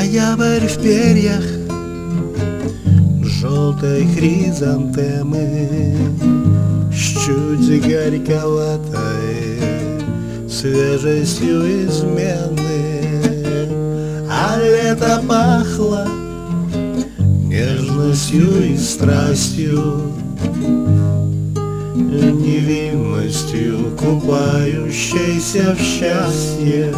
Ноябрь в перьях желтой хризантемы, с чуть горьковатой свежестью измены. А лето пахло нежностью и страстью, невинностью, купающейся в счастье.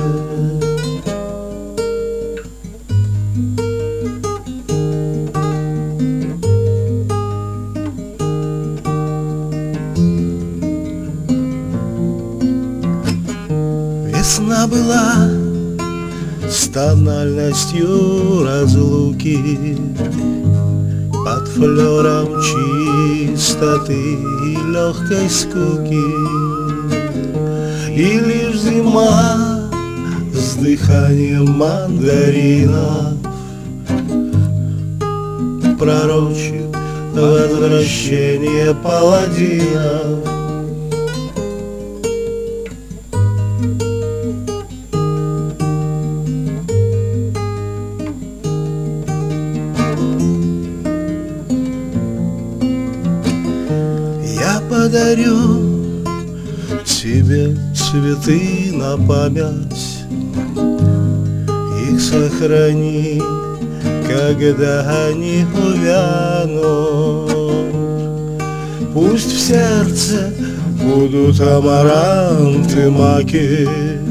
Весна была с тональностью разлуки, под флером чистоты и легкой скуки. И лишь зима с дыханием мандаринов пророчит возвращение паладинов. Я подарю тебе цветы на память, их сохрани, когда они увянут. Пусть в сердце будут амаранты, маки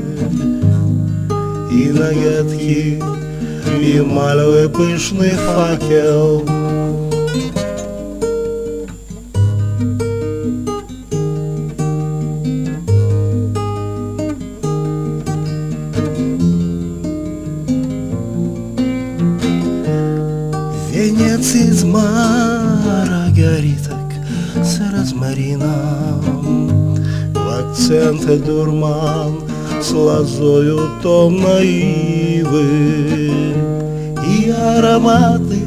и ноготки, и мальвы пышный факел. Венец из маргариток с розмарином, в акценты дурман с лозою томной ивы, и ароматы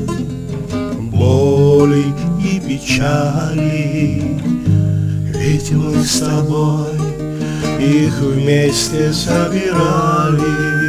боли и печали, ведь мы с тобой их вместе собирали.